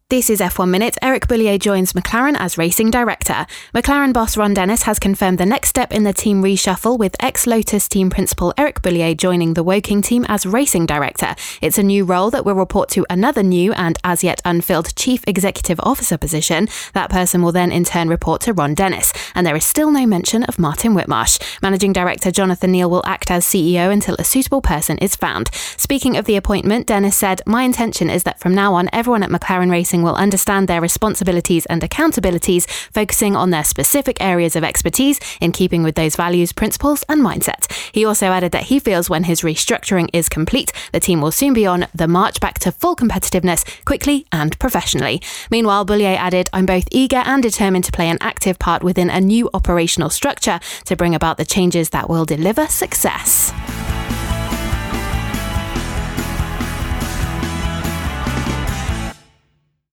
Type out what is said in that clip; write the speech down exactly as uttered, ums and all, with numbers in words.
This is F one Minute. Eric Boullier joins McLaren as racing director. McLaren boss Ron Dennis has confirmed the next step in the team reshuffle, with ex-Lotus team principal Eric Boullier joining the Woking team as racing director. It's a new role that will report to another new and as yet unfilled chief executive officer position. That person will then in turn report to Ron Dennis. And there is still no mention of Martin Whitmarsh. Managing director Jonathan Neal will act as C E O until a suitable person is found. Speaking of the appointment, Dennis said, "My intention is that from now on, everyone at McLaren Racing will understand their responsibilities and accountabilities, focusing on their specific areas of expertise in keeping with those values, principles and mindset." He also added that he feels when his restructuring is complete, the team will soon be on the march back to full competitiveness quickly and professionally. Meanwhile, Boullier added, "I'm both eager and determined to play an active part within a new operational structure to bring about the changes that will deliver success."